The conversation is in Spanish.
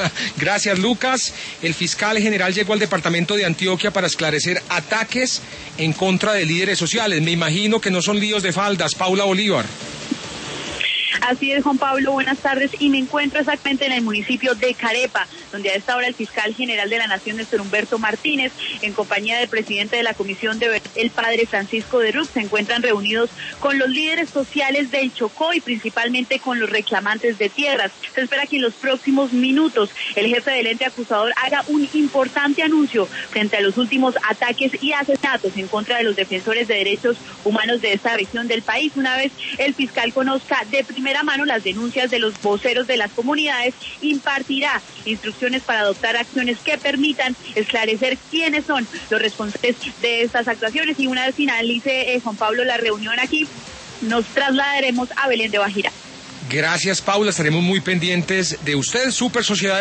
Gracias, Lucas. El fiscal general llegó al departamento de Antioquia para esclarecer ataques en contra de líderes sociales. Me imagino que no son líos de faldas. Paula Bolívar. Así es, Juan Pablo, buenas tardes, y me encuentro exactamente en el municipio de Carepa, donde a esta hora el fiscal general de la Nación, Néstor Humberto Martínez, en compañía del presidente de la Comisión de Verdad, el padre Francisco de Ruch, se encuentran reunidos con los líderes sociales del Chocó y principalmente con los reclamantes de tierras. Se espera que en los próximos minutos el jefe del ente acusador haga un importante anuncio frente a los últimos ataques y asesinatos en contra de los defensores de derechos humanos de esta región del país, una vez el fiscal conozca de primera mano las denuncias de los voceros de las comunidades. Impartirá instrucciones para adoptar acciones que permitan esclarecer quiénes son los responsables de estas actuaciones, y una vez finalice, Juan Pablo, la reunión aquí, nos trasladaremos a Belén de Bajira. Gracias, Paula, estaremos muy pendientes de usted, Super Sociedad.